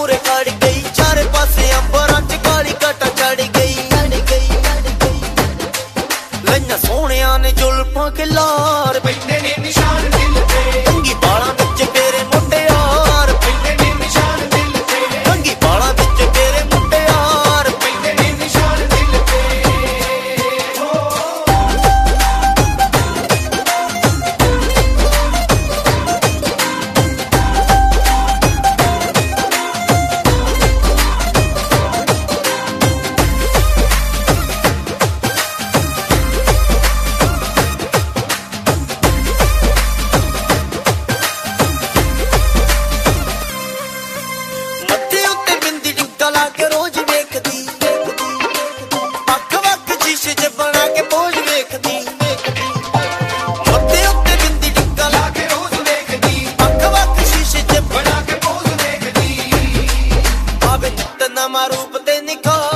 ਮੂਰੇ ਖੜ ਗਈ, ਚਾਰੇ ਪਾਸੇ ਅੰਬਰਾਂ ਚ ਕਾਲੀ ਘਟਾ ਚੜ ਗਈ। ਲਈਆਂ ਸੋਹਣਿਆਂ ਨੇ ਜ਼ੁਲਫਾਂ ਖਿਲਾਰ, ਪੈਂਦੇ ਨੇ ਨਿਸ਼ਾਨ ਦਿਲ ਤੇ, ਕੰਘੀ ਬਾਲਾਂ ਵਿੱਚ ਤੇਰੇ ਮੁਟਿਆਰ, ਪੈਂਦੇ ਨੇ ਨਿਸ਼ਾਨ ਦਿਲ ਤੇ, ਕੰਘੀ ਬਾਲਾਂ ਵਿੱਚ ਤੇਰੇ ਮੁਟਿਆਰ। ਪੈਂਦੇ ਨੇ ਨਿਸ਼ਾਨ ਦਿਲ ਤੇ। ਮੱਥੇ ਉੱਤੇ ਬਿੰਦੀ ਟਿੱਕਾ ਲਾ ਕੇ ਰੋਜ਼ ਵੇਖਦੀ, ਵੱਖ-ਵੱਖ ਸ਼ੀਸ਼ੇ 'ਚ ਬਣਾ ਕੇ ਪੋਜ਼ ਵੇਖਦੀ। ਮੱਥੇ ਉੱਤੇ ਬਿੰਦੀ ਟਿੱਕਾ ਲਾ ਲਾ ਕੇ ਰੋਜ਼ ਵੇਖਦੀ, ਵੱਖ-ਵੱਖ ਸ਼ੀਸ਼ੇ 'ਚ ਬਣਾ ਕੇ ਪੋਜ਼ ਵੇਖਦੀ। ਆਵੇ ਨਿੱਤ ਨਵਾਂ ਰੂਪ ਤੇ ਨਿਖਾਰ।